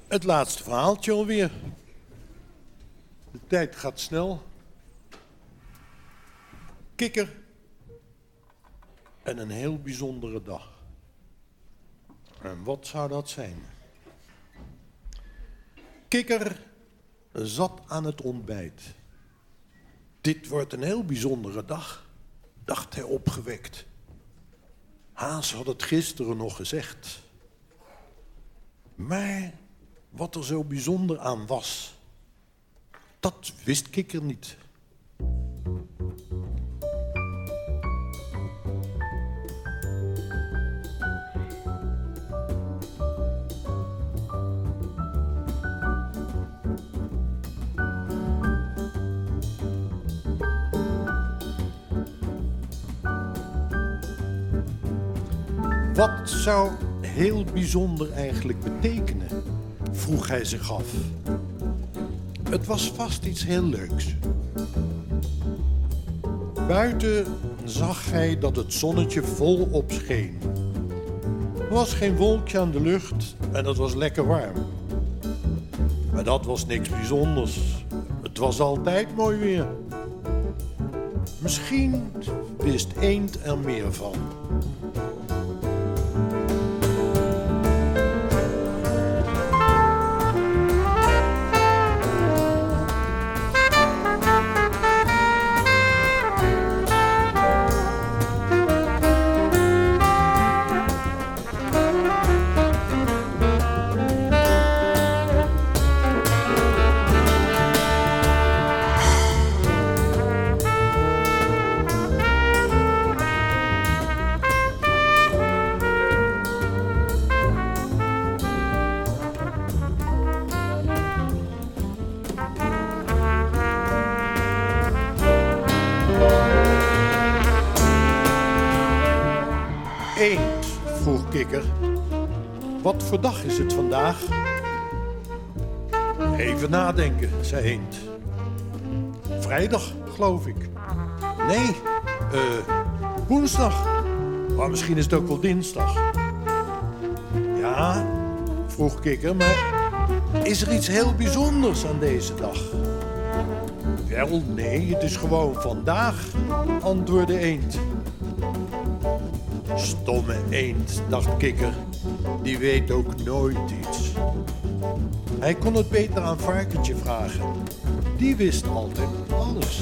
Het laatste verhaaltje alweer. De tijd gaat snel. Kikker. En een heel bijzondere dag. En wat zou dat zijn? Kikker zat aan het ontbijt. Dit wordt een heel bijzondere dag, dacht hij opgewekt. Haas had het gisteren nog gezegd. Maar wat er zo bijzonder aan was, dat wist Kikker niet. Wat zou heel bijzonder eigenlijk betekenen? Vroeg hij zich af. Het was vast iets heel leuks. Buiten zag hij dat het zonnetje volop scheen. Er was geen wolkje aan de lucht en het was lekker warm. Maar dat was niks bijzonders. Het was altijd mooi weer. Misschien wist Eend er meer van. Eend, vroeg Kikker. Wat voor dag is het vandaag? Even nadenken, zei Eend. Vrijdag, geloof ik. Nee, woensdag. Maar misschien is het ook wel dinsdag. Ja, vroeg Kikker, maar is er iets heel bijzonders aan deze dag? Wel, nee, het is gewoon vandaag, antwoordde Eend. Stomme Eend, dacht Kikker, die weet ook nooit iets. Hij kon het beter aan Varkentje vragen. Die wist altijd alles.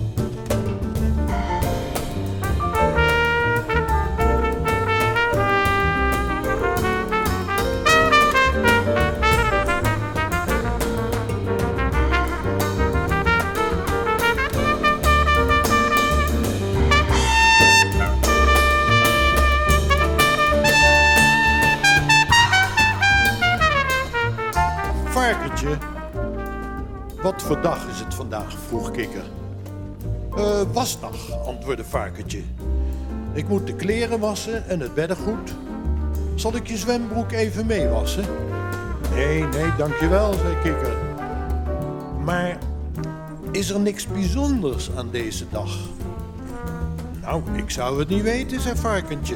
Varkentje, wat voor dag is het vandaag? Vroeg Kikker. Wasdag, antwoordde Varkentje. Ik moet de kleren wassen en het beddengoed. Zal ik je zwembroek even meewassen? Nee, dankjewel, zei Kikker. Maar is er niks bijzonders aan deze dag? Nou, ik zou het niet weten, zei Varkentje.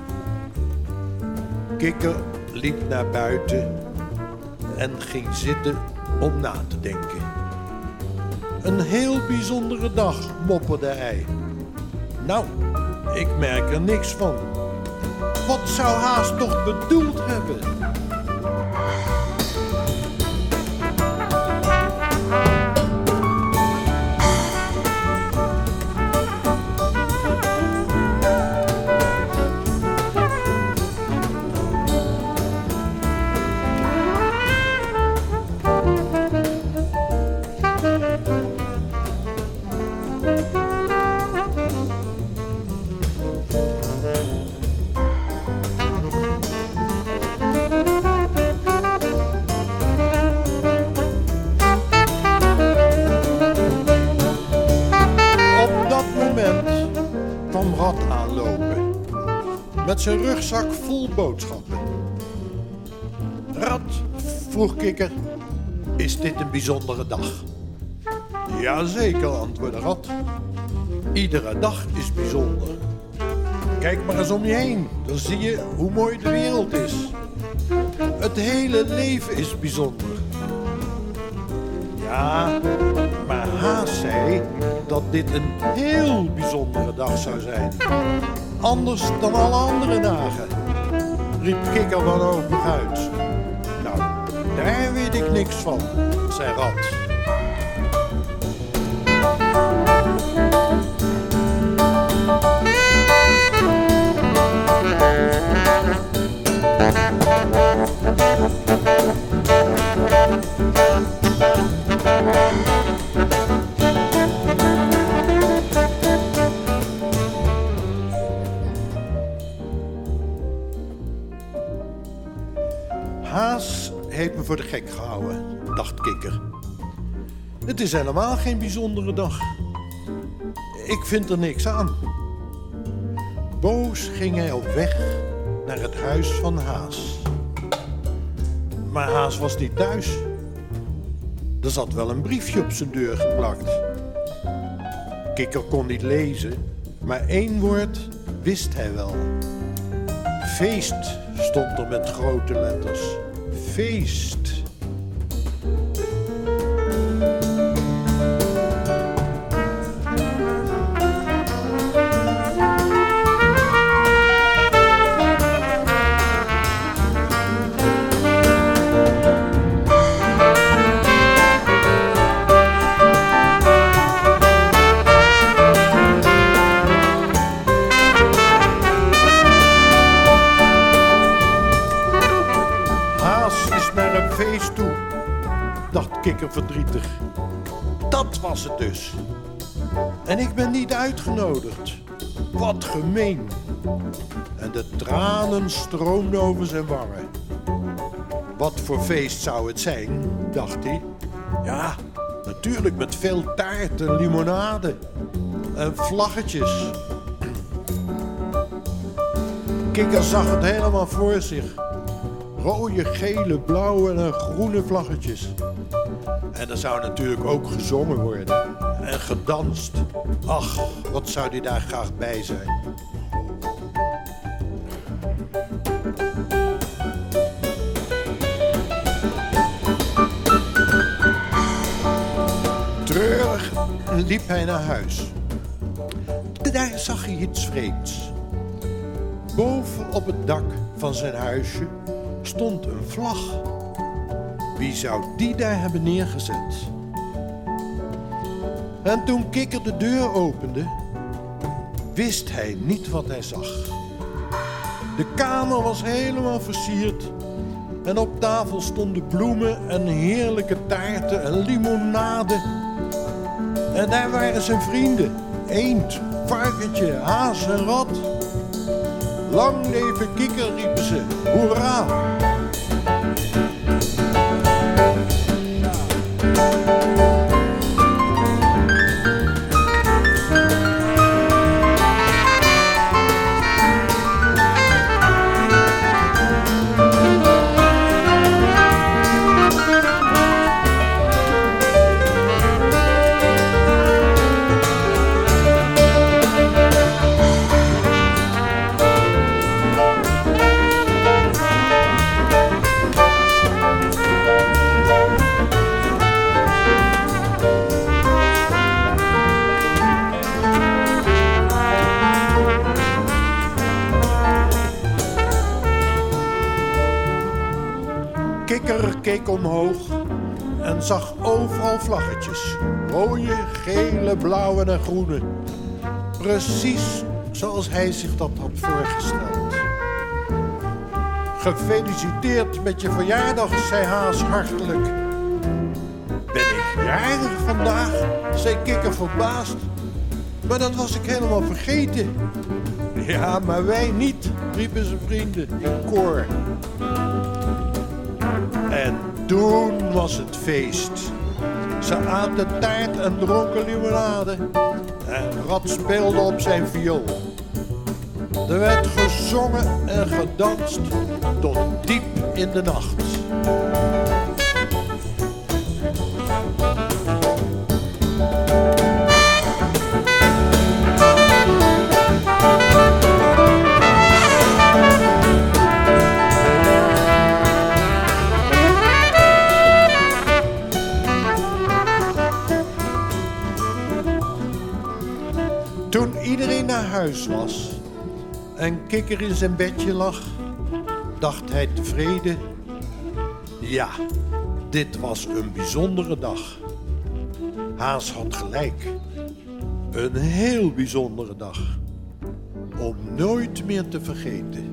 Kikker liep naar buiten en ging zitten om na te denken. Een heel bijzondere dag, mopperde hij. Nou, ik merk er niks van. Wat zou Haas toch bedoeld hebben? Kwam Rad aanlopen, met zijn rugzak vol boodschappen. Rad, vroeg Kikker, is dit een bijzondere dag? Jazeker, antwoordde Rad. Iedere dag is bijzonder. Kijk maar eens om je heen, dan zie je hoe mooi de wereld is. Het hele leven is bijzonder. Ja, maar Haas zei dat dit een heel bijzondere dag zou zijn. Anders dan alle andere dagen, riep Kikker wanhopig uit. Nou, daar weet ik niks van, zei Rad. Haas heeft me voor de gek gehouden, dacht Kikker. Het is helemaal geen bijzondere dag. Ik vind er niks aan. Boos ging hij op weg naar het huis van Haas. Maar Haas was niet thuis. Er zat wel een briefje op zijn deur geplakt. Kikker kon niet lezen, maar 1 woord wist hij wel. Feest stond er met grote letters. Feest. Feest toe, dacht Kikker verdrietig. Dat was het dus. En ik ben niet uitgenodigd. Wat gemeen. En de tranen stroomden over zijn wangen. Wat voor feest zou het zijn, dacht hij. Ja, natuurlijk met veel taart en limonade. En vlaggetjes. Kikker zag het helemaal voor zich. Rode, gele, blauwe en groene vlaggetjes. En er zou natuurlijk ook gezongen worden. En gedanst. Ach, wat zou hij daar graag bij zijn. Treurig liep hij naar huis. Daar zag hij iets vreemds. Boven op het dak van zijn huisje stond een vlag. Wie zou die daar hebben neergezet? En toen Kikker de deur opende, wist hij niet wat hij zag. De kamer was helemaal versierd en op tafel stonden bloemen en heerlijke taarten en limonade. En daar waren zijn vrienden, eend, varkentje, haas en rat. Lang leven Kikker, riepen ze. Hoera! Kikker keek omhoog en zag overal vlaggetjes. Rode, gele, blauwe en groene. Precies zoals hij zich dat had voorgesteld. Gefeliciteerd met je verjaardag, zei Haas hartelijk. Ben ik jarig vandaag, zei Kikker verbaasd. Maar dat was ik helemaal vergeten. Ja, maar wij niet, riepen zijn vrienden in koor. En toen was het feest. Ze aten taart en dronken limonade. En Rad speelde op zijn viool. Er werd gezongen en gedanst tot diep in de nacht. Toen iedereen naar huis was en Kikker in zijn bedje lag, dacht hij tevreden: ja, dit was een bijzondere dag. Haas had gelijk. Een heel bijzondere dag. Om nooit meer te vergeten.